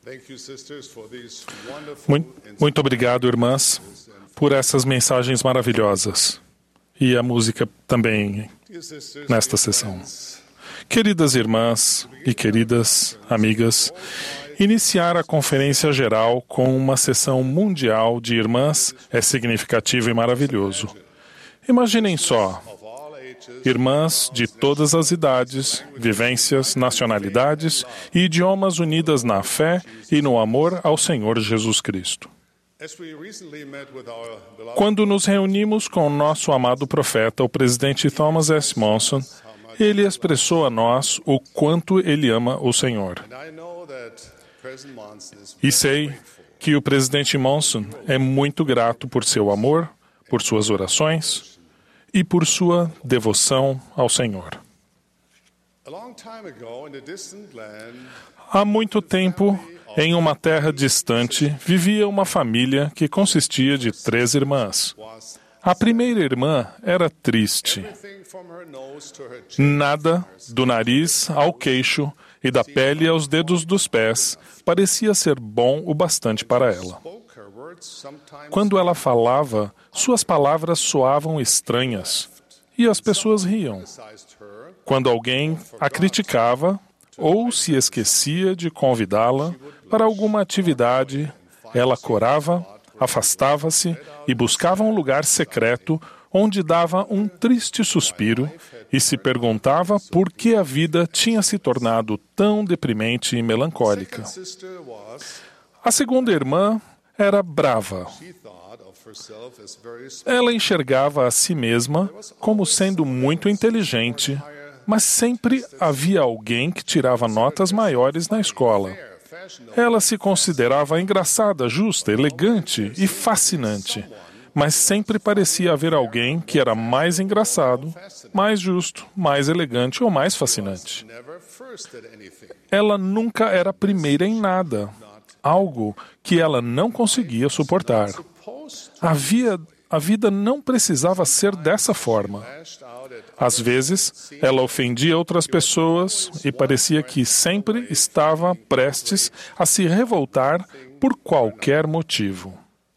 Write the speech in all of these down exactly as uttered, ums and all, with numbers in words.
Muito obrigado, irmãs, por essas mensagens maravilhosas. E a música também nesta sessão. Queridas irmãs e queridas amigas, iniciar a Conferência Geral com uma sessão mundial de irmãs é significativo e maravilhoso. Imaginem só, irmãs de todas as idades, vivências, nacionalidades e idiomas unidas na fé e no amor ao Senhor Jesus Cristo. Quando nos reunimos com o nosso amado profeta, o presidente Thomas S. Monson, ele expressou a nós o quanto ele ama o Senhor. E sei que o presidente Monson é muito grato por seu amor, por suas orações e por sua devoção ao Senhor. Há muito tempo, em uma terra distante, vivia uma família que consistia de três irmãs. A primeira irmã era triste. Nada, do nariz ao queixo e da pele aos dedos dos pés, parecia ser bom o bastante para ela. Quando ela falava, suas palavras soavam estranhas e as pessoas riam. Quando alguém a criticava ou se esquecia de convidá-la para alguma atividade, ela corava, afastava-se e buscava um lugar secreto onde dava um triste suspiro e se perguntava por que a vida tinha se tornado tão deprimente e melancólica. A segunda irmã era brava. Ela enxergava a si mesma como sendo muito inteligente, mas sempre havia alguém que tirava notas maiores na escola. Ela se considerava engraçada, justa, elegante e fascinante, mas sempre parecia haver alguém que era mais engraçado, mais justo, mais elegante ou mais fascinante. Ela nunca era primeira em nada, algo que ela não conseguia suportar. Havia, a vida não precisava ser dessa forma. Às vezes, ela ofendia outras pessoas e parecia que sempre estava prestes a se revoltar por qualquer motivo.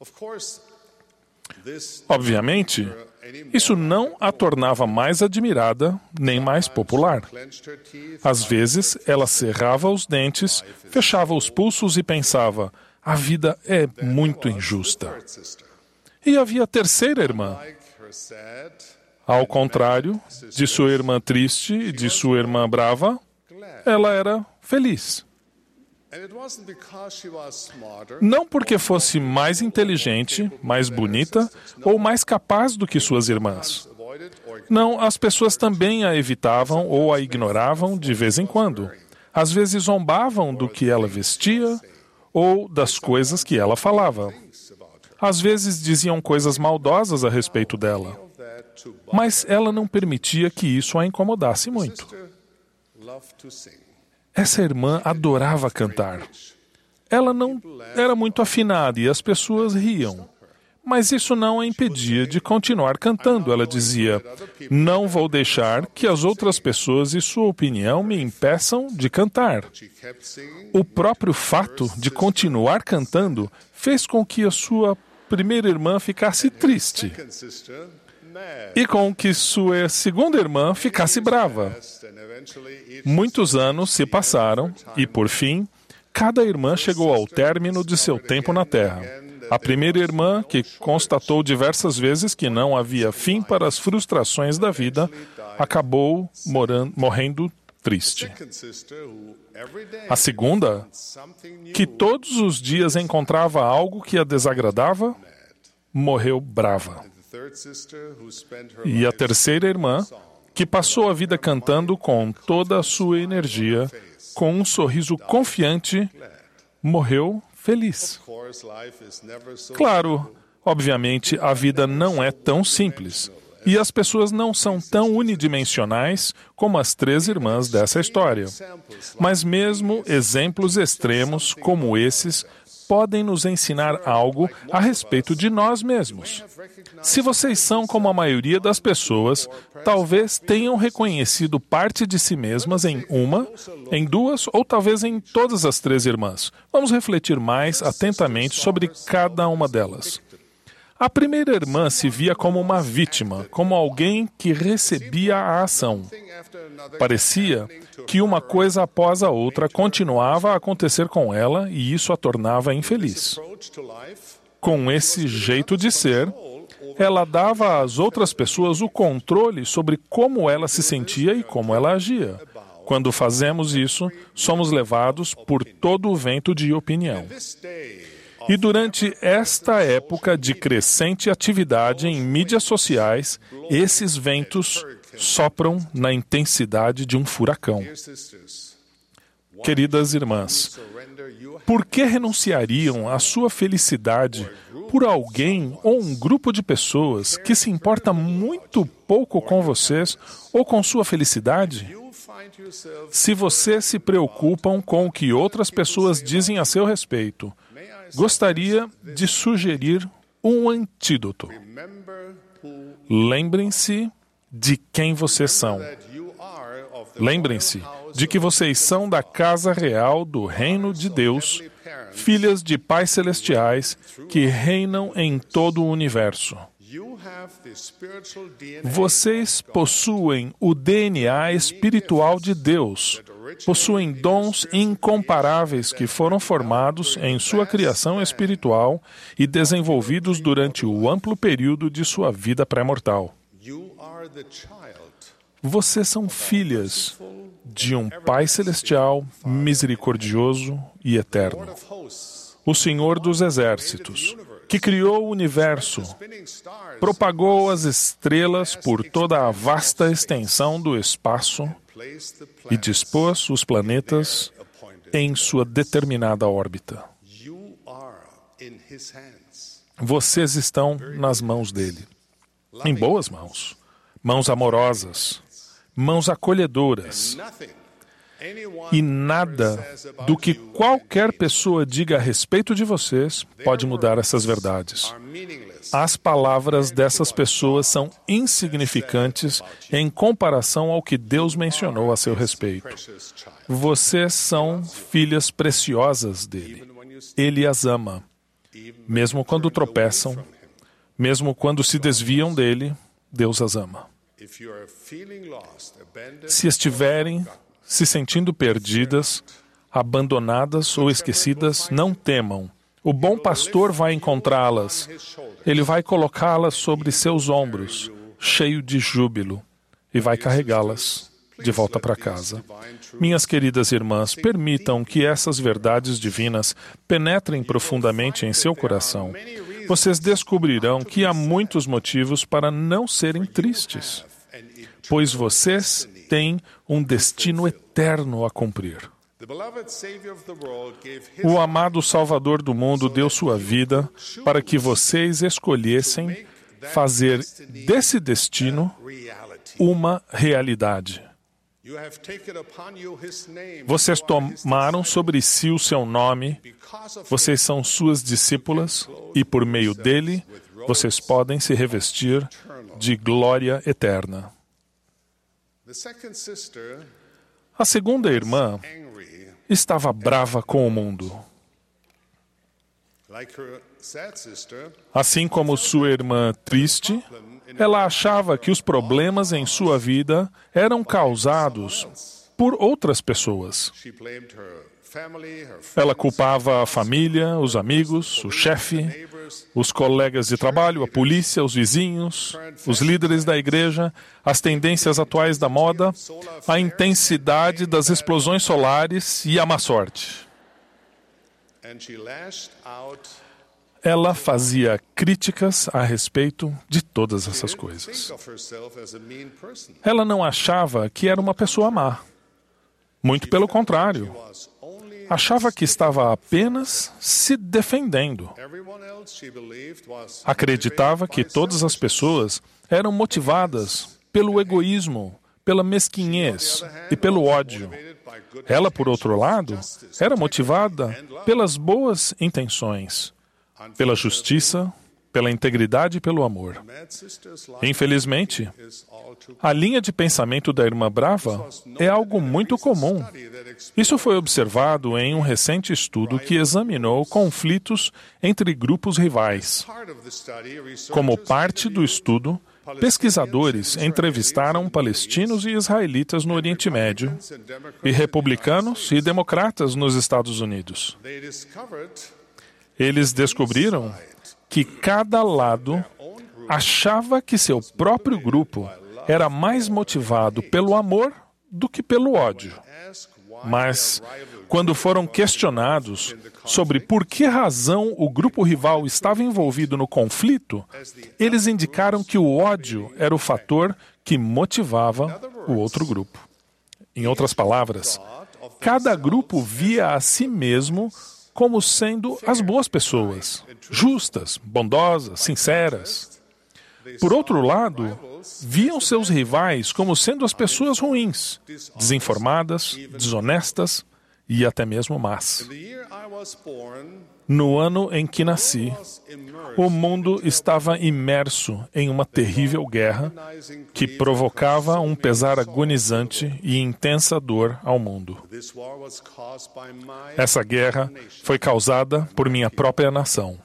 Obviamente, isso não a tornava mais admirada nem mais popular. Às vezes, ela cerrava os dentes, fechava os pulsos e pensava: a vida é muito injusta. E havia a terceira irmã. Ao contrário de sua irmã triste e de sua irmã brava, ela era feliz. Não porque fosse mais inteligente, mais bonita ou mais capaz do que suas irmãs. Não, as pessoas também a evitavam ou a ignoravam de vez em quando. Às vezes zombavam do que ela vestia ou das coisas que ela falava. Às vezes diziam coisas maldosas a respeito dela. Mas ela não permitia que isso a incomodasse muito. Essa irmã adorava cantar. Ela não era muito afinada e as pessoas riam. Mas isso não a impedia de continuar cantando. Ela dizia: não vou deixar que as outras pessoas e sua opinião me impeçam de cantar. O próprio fato de continuar cantando fez com que a sua primeira irmã ficasse triste e com que sua segunda irmã ficasse brava. Muitos anos se passaram e, por fim, cada irmã chegou ao término de seu tempo na Terra. A primeira irmã, que constatou diversas vezes que não havia fim para as frustrações da vida, acabou morando, morrendo triste. A segunda, que todos os dias encontrava algo que a desagradava, morreu brava. E a terceira irmã, que passou a vida cantando com toda a sua energia, com um sorriso confiante, morreu feliz. Claro, obviamente, a vida não é tão simples. E as pessoas não são tão unidimensionais como as três irmãs dessa história. Mas mesmo exemplos extremos como esses podem nos ensinar algo a respeito de nós mesmos. Se vocês são como a maioria das pessoas, talvez tenham reconhecido parte de si mesmas em uma, em duas ou talvez em todas as três irmãs. Vamos refletir mais atentamente sobre cada uma delas. A primeira irmã se via como uma vítima, como alguém que recebia a ação. Parecia que uma coisa após a outra continuava a acontecer com ela e isso a tornava infeliz. Com esse jeito de ser, ela dava às outras pessoas o controle sobre como ela se sentia e como ela agia. Quando fazemos isso, somos levados por todo o vento de opinião. E durante esta época de crescente atividade em mídias sociais, esses ventos sopram na intensidade de um furacão. Queridas irmãs, por que renunciariam à sua felicidade por alguém ou um grupo de pessoas que se importa muito pouco com vocês ou com sua felicidade? Se vocês se preocupam com o que outras pessoas dizem a seu respeito, gostaria de sugerir um antídoto. Lembrem-se de quem vocês são. Lembrem-se de que vocês são da casa real do reino de Deus, filhas de pais celestiais que reinam em todo o universo. Vocês possuem o D N A espiritual de Deus, possuem dons incomparáveis que foram formados em sua criação espiritual e desenvolvidos durante o amplo período de sua vida pré-mortal. Vocês são filhas de um Pai Celestial, misericordioso e eterno. O Senhor dos Exércitos, que criou o universo, propagou as estrelas por toda a vasta extensão do espaço e dispôs os planetas em sua determinada órbita. Vocês estão nas mãos dele, em boas mãos, mãos amorosas, mãos acolhedoras. E nada do que qualquer pessoa diga a respeito de vocês pode mudar essas verdades. As palavras dessas pessoas são insignificantes em comparação ao que Deus mencionou a seu respeito. Vocês são filhas preciosas dele. Ele as ama. Mesmo quando tropeçam, mesmo quando se desviam dele, Deus as ama. Se estiverem se sentindo perdidas, abandonadas ou esquecidas, não temam. O bom pastor vai encontrá-las. Ele vai colocá-las sobre seus ombros, cheio de júbilo, e vai carregá-las de volta para casa. Minhas queridas irmãs, permitam que essas verdades divinas penetrem profundamente em seu coração. Vocês descobrirão que há muitos motivos para não serem tristes, pois vocês têm um destino eterno a cumprir. O amado Salvador do mundo deu sua vida para que vocês escolhessem fazer desse destino uma realidade. Vocês tomaram sobre si o seu nome, vocês são suas discípulas e, por meio dele, vocês podem se revestir de glória eterna. A segunda irmã estava brava com o mundo. Assim como sua irmã triste, ela achava que os problemas em sua vida eram causados por outras pessoas. Ela culpava a família, os amigos, o chefe, os colegas de trabalho, a polícia, os vizinhos, os líderes da igreja, as tendências atuais da moda, a intensidade das explosões solares e a má sorte. Ela fazia críticas a respeito de todas essas coisas. Ela não achava que era uma pessoa má. Muito pelo contrário. Achava que estava apenas se defendendo. Acreditava que todas as pessoas eram motivadas pelo egoísmo, pela mesquinhez e pelo ódio. Ela, por outro lado, era motivada pelas boas intenções, pela justiça, pela integridade e pelo amor. Infelizmente, a linha de pensamento da irmã Brava é algo muito comum. Isso foi observado em um recente estudo que examinou conflitos entre grupos rivais. Como parte do estudo, pesquisadores entrevistaram palestinos e israelitas no Oriente Médio e republicanos e democratas nos Estados Unidos. Eles descobriram que cada lado achava que seu próprio grupo era mais motivado pelo amor do que pelo ódio. Mas, quando foram questionados sobre por que razão o grupo rival estava envolvido no conflito, eles indicaram que o ódio era o fator que motivava o outro grupo. Em outras palavras, cada grupo via a si mesmo como sendo as boas pessoas, justas, bondosas, sinceras. Por outro lado, viam seus rivais como sendo as pessoas ruins, desinformadas, desonestas e até mesmo más. No ano em que nasci, o mundo estava imerso em uma terrível guerra que provocava um pesar agonizante e intensa dor ao mundo. Essa guerra foi causada por minha própria nação,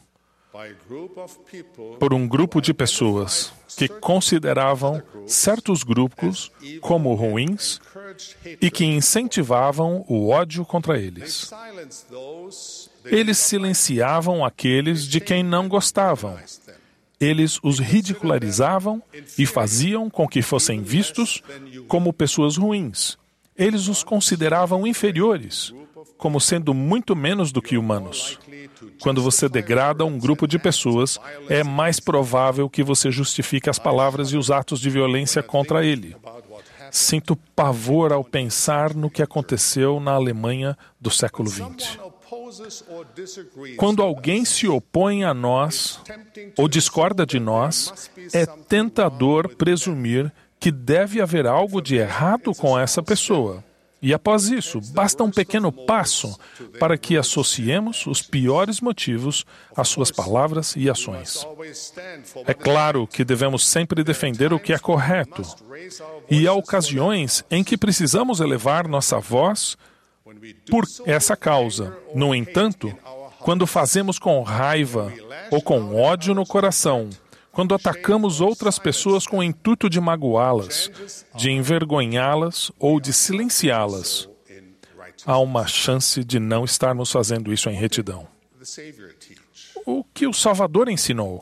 por um grupo de pessoas que consideravam certos grupos como ruins e que incentivavam o ódio contra eles. Eles silenciavam aqueles de quem não gostavam. Eles os ridicularizavam e faziam com que fossem vistos como pessoas ruins. Eles os consideravam inferiores, como sendo muito menos do que humanos. Quando você degrada um grupo de pessoas, é mais provável que você justifique as palavras e os atos de violência contra ele. Sinto pavor ao pensar no que aconteceu na Alemanha do século vinte. Quando alguém se opõe a nós ou discorda de nós, é tentador presumir que deve haver algo de errado com essa pessoa. E após isso, basta um pequeno passo para que associemos os piores motivos às suas palavras e ações. É claro que devemos sempre defender o que é correto. E há ocasiões em que precisamos elevar nossa voz por essa causa. No entanto, quando fazemos com raiva ou com ódio no coração, quando atacamos outras pessoas com o intuito de magoá-las, de envergonhá-las ou de silenciá-las, há uma chance de não estarmos fazendo isso em retidão. O que o Salvador ensinou?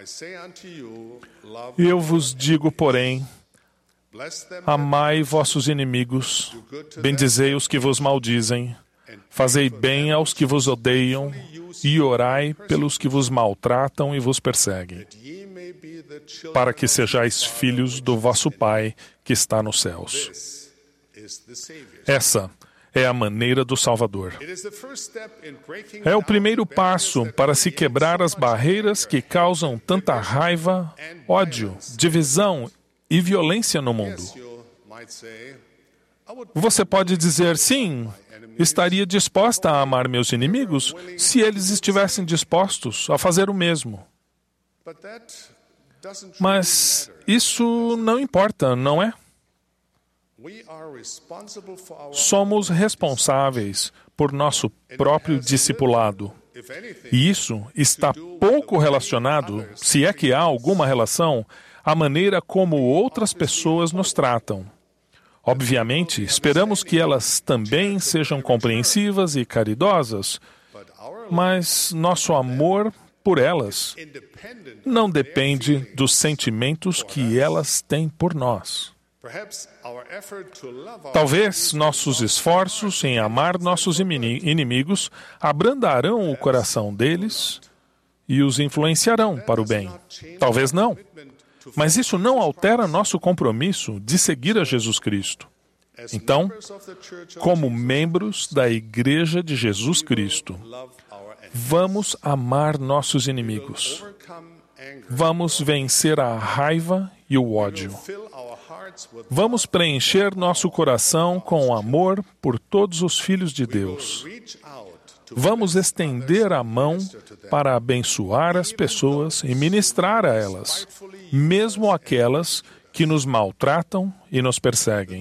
Eu vos digo, porém, amai vossos inimigos, bendizei os que vos maldizem, fazei bem aos que vos odeiam e orai pelos que vos maltratam e vos perseguem, para que sejais filhos do vosso Pai que está nos céus. Essa é a maneira do Salvador. É o primeiro passo para se quebrar as barreiras que causam tanta raiva, ódio, divisão e violência no mundo. Você pode dizer, sim, estaria disposta a amar meus inimigos se eles estivessem dispostos a fazer o mesmo. Mas isso não importa, não é? Somos responsáveis por nosso próprio discipulado. E isso está pouco relacionado, se é que há alguma relação, à maneira como outras pessoas nos tratam. Obviamente, esperamos que elas também sejam compreensivas e caridosas, mas nosso amor por elas não depende dos sentimentos que elas têm por nós. Talvez nossos esforços em amar nossos inimigos abrandarão o coração deles e os influenciarão para o bem. Talvez não. Mas isso não altera nosso compromisso de seguir a Jesus Cristo. Então, como membros da Igreja de Jesus Cristo, vamos amar nossos inimigos. Vamos vencer a raiva e o ódio. Vamos preencher nosso coração com amor por todos os filhos de Deus. Vamos estender a mão para abençoar as pessoas e ministrar a elas, mesmo aquelas que nos maltratam e nos perseguem.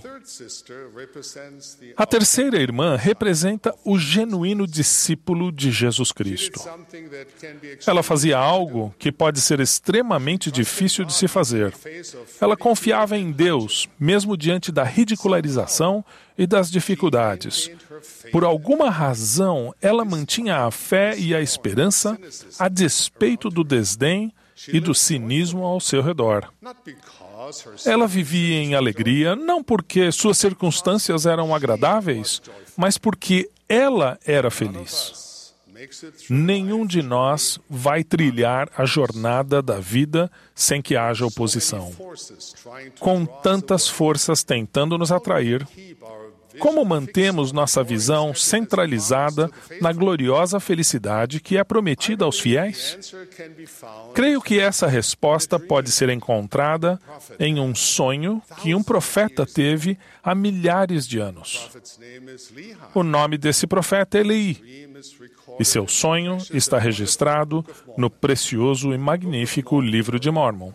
A terceira irmã representa o genuíno discípulo de Jesus Cristo. Ela fazia algo que pode ser extremamente difícil de se fazer. Ela confiava em Deus, mesmo diante da ridicularização e das dificuldades. Por alguma razão, ela mantinha a fé e a esperança a despeito do desdém e do cinismo ao seu redor. Ela vivia em alegria, não porque suas circunstâncias eram agradáveis, mas porque ela era feliz. Nenhum de nós vai trilhar a jornada da vida sem que haja oposição. Com tantas forças tentando nos atrair, como mantemos nossa visão centralizada na gloriosa felicidade que é prometida aos fiéis? Creio que essa resposta pode ser encontrada em um sonho que um profeta teve há milhares de anos. O nome desse profeta é Lehi, e seu sonho está registrado no precioso e magnífico Livro de Mórmon.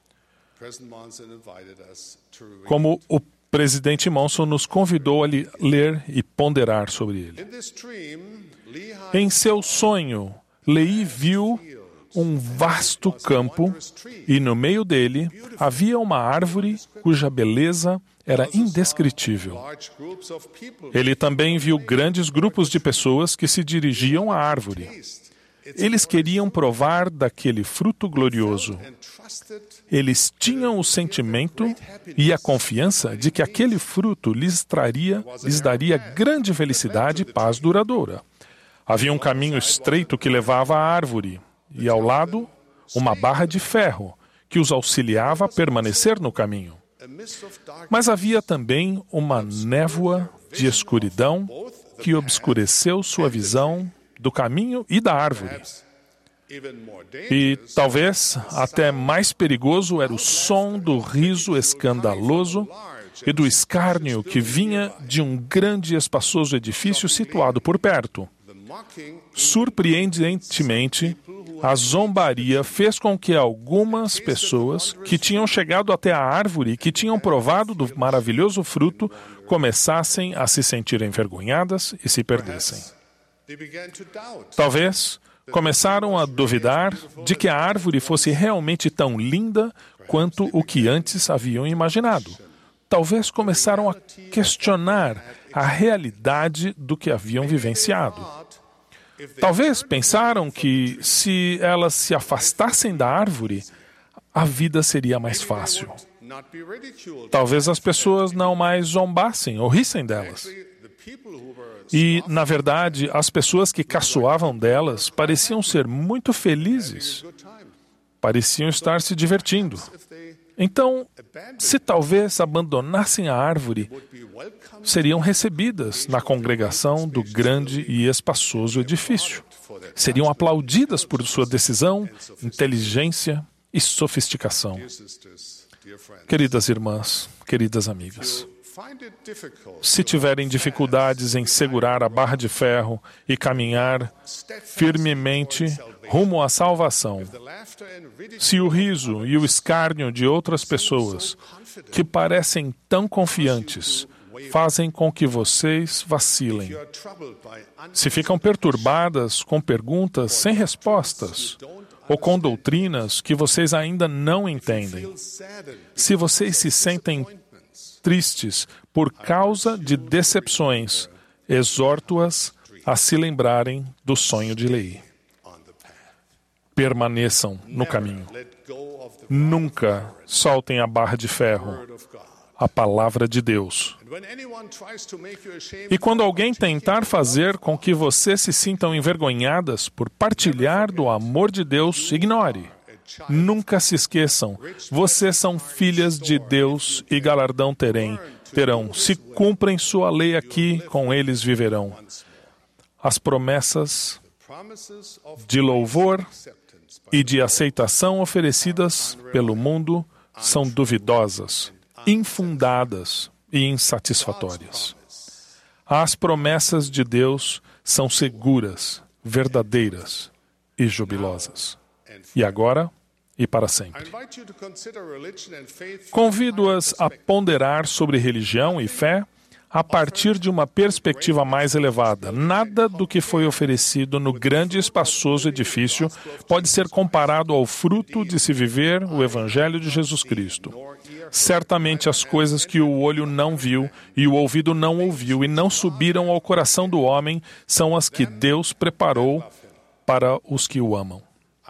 Como o Presidente Monson nos convidou a ler e ponderar sobre ele. Em seu sonho, Lehi viu um vasto campo e no meio dele havia uma árvore cuja beleza era indescritível. Ele também viu grandes grupos de pessoas que se dirigiam à árvore. Eles queriam provar daquele fruto glorioso. Eles tinham o sentimento e a confiança de que aquele fruto lhes traria, lhes daria grande felicidade e paz duradoura. Havia um caminho estreito que levava à árvore, e ao lado, uma barra de ferro que os auxiliava a permanecer no caminho. Mas havia também uma névoa de escuridão que obscureceu sua visão do caminho e da árvore. E talvez até mais perigoso era o som do riso escandaloso e do escárnio que vinha de um grande e espaçoso edifício situado por perto. Surpreendentemente, a zombaria fez com que algumas pessoas que tinham chegado até a árvore e que tinham provado do maravilhoso fruto começassem a se sentir envergonhadas e se perdessem. Talvez começaram a duvidar de que a árvore fosse realmente tão linda quanto o que antes haviam imaginado. Talvez começaram a questionar a realidade do que haviam vivenciado. Talvez pensaram que, se elas se afastassem da árvore, a vida seria mais fácil. Talvez as pessoas não mais zombassem ou rissem delas. E, na verdade, as pessoas que caçoavam delas pareciam ser muito felizes. Pareciam estar se divertindo. Então, se talvez abandonassem a árvore, seriam recebidas na congregação do grande e espaçoso edifício. Seriam aplaudidas por sua decisão, inteligência e sofisticação. Queridas irmãs, queridas amigas, se tiverem dificuldades em segurar a barra de ferro e caminhar firmemente rumo à salvação, se o riso e o escárnio de outras pessoas, que parecem tão confiantes, fazem com que vocês vacilem, se ficam perturbadas com perguntas sem respostas, ou com doutrinas que vocês ainda não entendem, se vocês se sentem tristes por causa de decepções, exorto-as a se lembrarem do sonho de Lehi. Permaneçam no caminho. Nunca soltem a barra de ferro, a palavra de Deus. E quando alguém tentar fazer com que vocês se sintam envergonhadas por partilhar do amor de Deus, ignore. Nunca se esqueçam, vocês são filhas de Deus e galardão terem, terão. Se cumprem sua lei aqui, com eles viverão. As promessas de louvor e de aceitação oferecidas pelo mundo são duvidosas, infundadas e insatisfatórias. As promessas de Deus são seguras, verdadeiras e jubilosas. E agora e para sempre. Convido-as a ponderar sobre religião e fé a partir de uma perspectiva mais elevada. Nada do que foi oferecido no grande e espaçoso edifício pode ser comparado ao fruto de se viver o Evangelho de Jesus Cristo. Certamente as coisas que o olho não viu e o ouvido não ouviu e não subiram ao coração do homem são as que Deus preparou para os que o amam.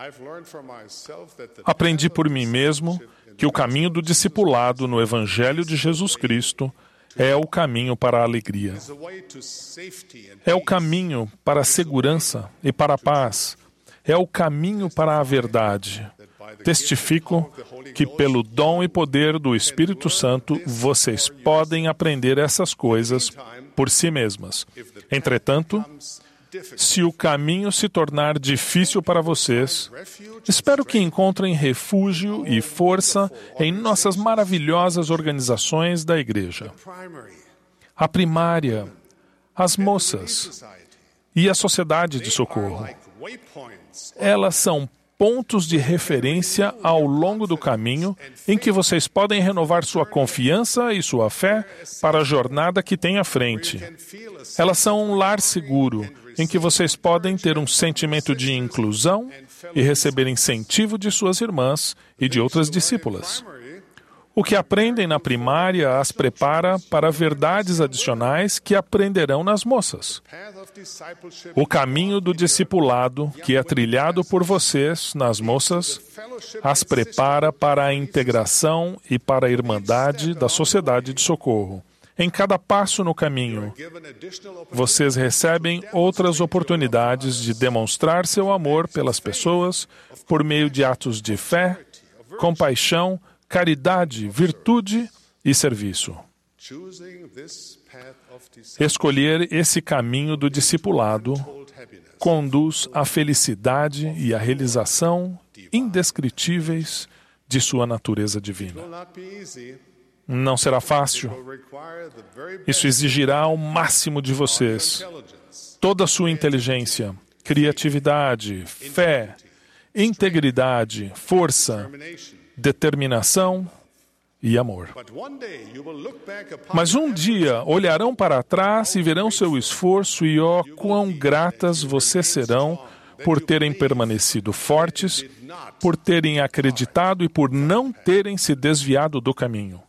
Aprendi por mim mesmo que o caminho do discipulado no Evangelho de Jesus Cristo é o caminho para a alegria. É o caminho para a segurança e para a paz. É o caminho para a verdade. Testifico que pelo dom e poder do Espírito Santo vocês podem aprender essas coisas por si mesmas. Entretanto, se o caminho se tornar difícil para vocês, espero que encontrem refúgio e força em nossas maravilhosas organizações da igreja. A primária, as moças e a sociedade de socorro. Elas são pontos de referência ao longo do caminho em que vocês podem renovar sua confiança e sua fé para a jornada que tem à frente. Elas são um lar seguro em que vocês podem ter um sentimento de inclusão e receber incentivo de suas irmãs e de outras discípulas. O que aprendem na primária as prepara para verdades adicionais que aprenderão nas moças. O caminho do discipulado, que é trilhado por vocês nas moças, as prepara para a integração e para a irmandade da sociedade de socorro. Em cada passo no caminho, vocês recebem outras oportunidades de demonstrar seu amor pelas pessoas por meio de atos de fé, compaixão, caridade, virtude e serviço. Escolher esse caminho do discipulado conduz à felicidade e à realização indescritíveis de sua natureza divina. Não será fácil. Isso exigirá o máximo de vocês, toda a sua inteligência, criatividade, fé, integridade, força, determinação e amor. Mas um dia olharão para trás e verão seu esforço e, ó, quão gratas vocês serão por terem permanecido fortes, por terem acreditado e por não terem se desviado do caminho.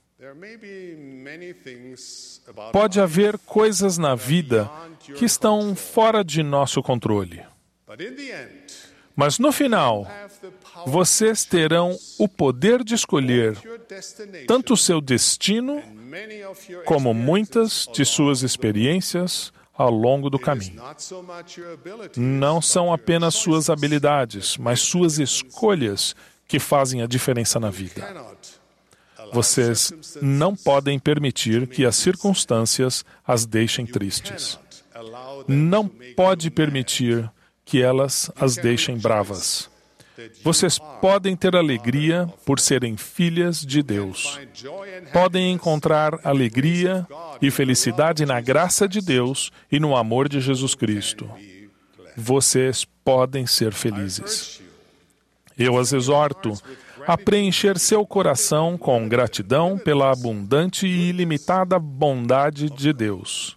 Pode haver coisas na vida que estão fora de nosso controle. Mas no final, vocês terão o poder de escolher tanto o seu destino como muitas de suas experiências ao longo do caminho. Não são apenas suas habilidades, mas suas escolhas que fazem a diferença na vida. Vocês não podem permitir que as circunstâncias as deixem tristes. Não pode permitir que elas as deixem bravas. Vocês podem ter alegria por serem filhas de Deus. Podem encontrar alegria e felicidade na graça de Deus e no amor de Jesus Cristo. Vocês podem ser felizes. Eu as exorto a preencher seu coração com gratidão pela abundante e ilimitada bondade de Deus.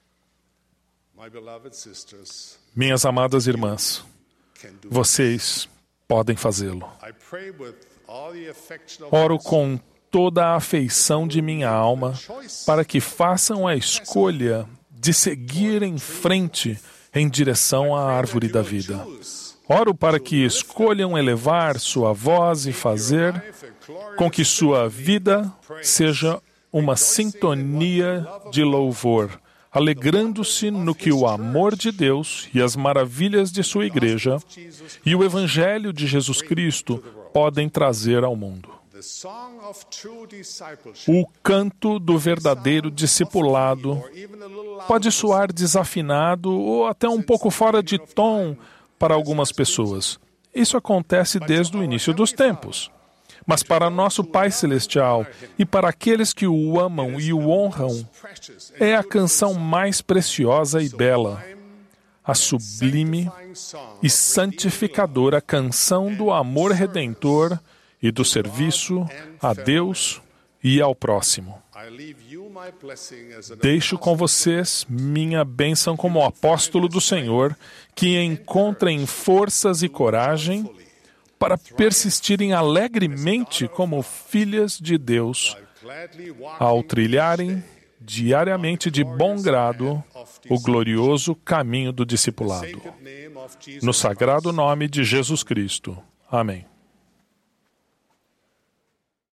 Minhas amadas irmãs, vocês podem fazê-lo. Oro com toda a afeição de minha alma para que façam a escolha de seguir em frente em direção à árvore da vida. Oro para que escolham elevar sua voz e fazer com que sua vida seja uma sintonia de louvor, alegrando-se no que o amor de Deus e as maravilhas de sua igreja e o Evangelho de Jesus Cristo podem trazer ao mundo. O canto do verdadeiro discipulado pode soar desafinado ou até um pouco fora de tom para algumas pessoas. Isso acontece desde o início dos tempos. Mas para nosso Pai Celestial e para aqueles que o amam e o honram, é a canção mais preciosa e bela, a sublime e santificadora canção do amor redentor e do serviço a Deus e ao próximo. Deixo com vocês minha bênção como apóstolo do Senhor, que encontrem forças e coragem para persistirem alegremente como filhas de Deus, ao trilharem diariamente de bom grado o glorioso caminho do discipulado. No sagrado nome de Jesus Cristo. Amém.